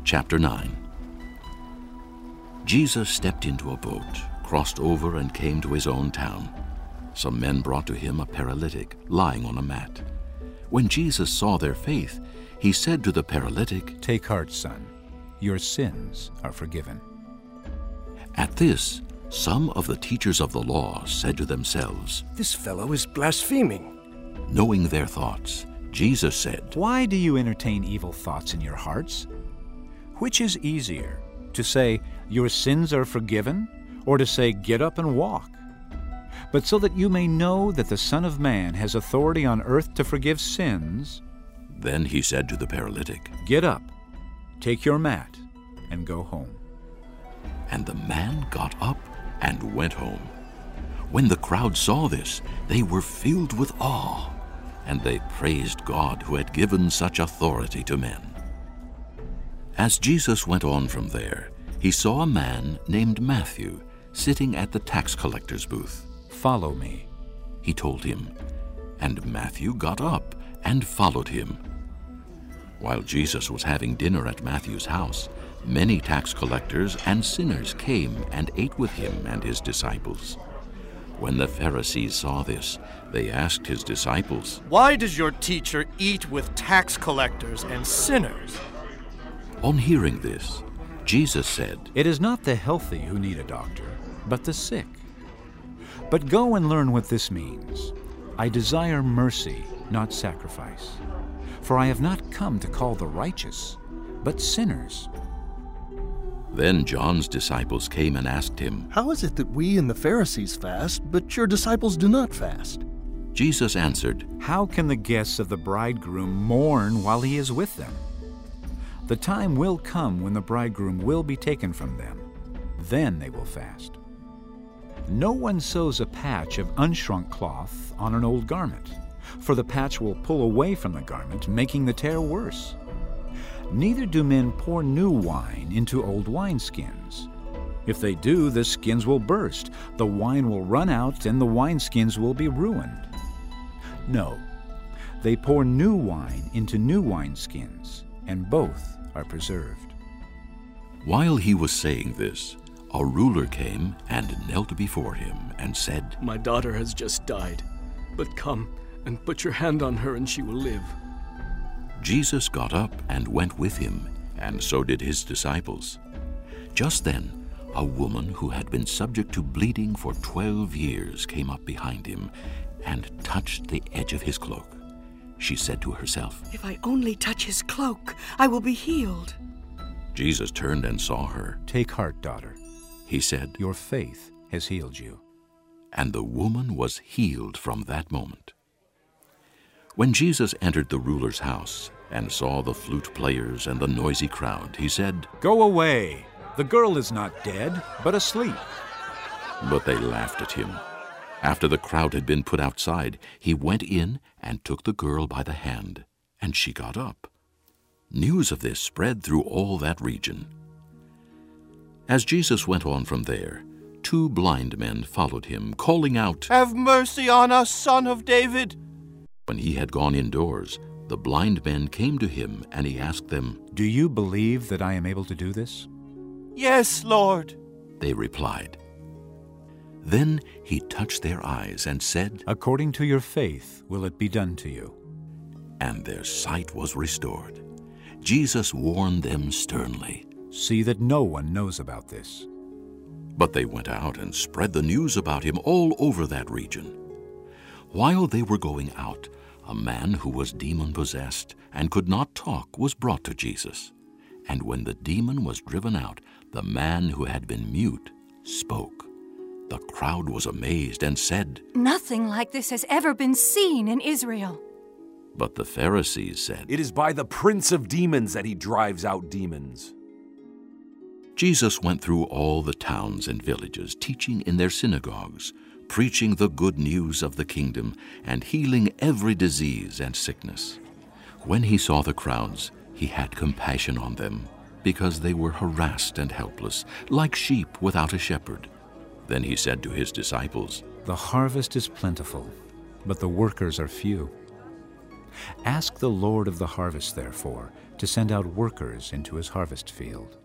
Chapter 9. Jesus stepped into a boat, crossed over, and came to his own town. Some men brought to him a paralytic lying on a mat. When Jesus saw their faith, he said to the paralytic, "Take heart, son. Your sins are forgiven." At this, some of the teachers of the law said to themselves, "This fellow is blaspheming." Knowing their thoughts, Jesus said, "Why do you entertain evil thoughts in your hearts? Which is easier, to say, 'Your sins are forgiven,' or to say, 'Get up and walk'? But so that you may know that the Son of Man has authority on earth to forgive sins." Then he said to the paralytic, "Get up, take your mat, and go home." And the man got up and went home. When the crowd saw this, they were filled with awe, and they praised God who had given such authority to men. As Jesus went on from there, he saw a man named Matthew sitting at the tax collector's booth. "Follow me," he told him, and Matthew got up and followed him. While Jesus was having dinner at Matthew's house, many tax collectors and sinners came and ate with him and his disciples. When the Pharisees saw this, they asked his disciples, "Why does your teacher eat with tax collectors and sinners?" On hearing this, Jesus said, "It is not the healthy who need a doctor, but the sick. But go and learn what this means. I desire mercy, not sacrifice. For I have not come to call the righteous, but sinners." Then John's disciples came and asked him, "How is it that we and the Pharisees fast, but your disciples do not fast?" Jesus answered, "How can the guests of the bridegroom mourn while he is with them? The time will come when the bridegroom will be taken from them. Then they will fast. No one sews a patch of unshrunk cloth on an old garment, for the patch will pull away from the garment, making the tear worse. Neither do men pour new wine into old wineskins. If they do, the skins will burst, the wine will run out, and the wineskins will be ruined. No, they pour new wine into new wineskins, and both are preserved." While he was saying this, a ruler came and knelt before him and said, "My daughter has just died, but come and put your hand on her and she will live." Jesus got up and went with him, and so did his disciples. Just then, a woman who had been subject to bleeding for 12 years came up behind him and touched the edge of his cloak. She said to herself, "If I only touch his cloak, I will be healed." Jesus turned and saw her. "Take heart, daughter," he said, "your faith has healed you." and the woman was healed from that moment. When Jesus entered the ruler's house and saw the flute players and the noisy crowd, he said, "Go away! The girl is not dead, but asleep." But they laughed at him. After the crowd had been put outside, he went in and took the girl by the hand, and she got up. News of this spread through all that region. As Jesus went on from there, 2 blind men followed him, calling out, "Have mercy on us, Son of David!" When he had gone indoors, the blind men came to him, and he asked them, "Do you believe that I am able to do this?" "Yes, Lord," they replied. Then he touched their eyes and said, "According to your faith will it be done to you." and their sight was restored. Jesus warned them sternly. "See that no one knows about this." But they went out and spread the news about him all over that region. While they were going out, a man who was demon-possessed and could not talk was brought to Jesus. And when the demon was driven out, the man who had been mute spoke. The crowd was amazed and said, "Nothing like this has ever been seen in Israel." But the Pharisees said, "It is by the prince of demons that he drives out demons." Jesus went through all the towns and villages, teaching in their synagogues, preaching the good news of the kingdom, and healing every disease and sickness. When he saw the crowds, he had compassion on them, because they were harassed and helpless, like sheep without a shepherd. Then he said to his disciples, "The harvest is plentiful, but the workers are few. Ask the Lord of the harvest, therefore, to send out workers into his harvest field.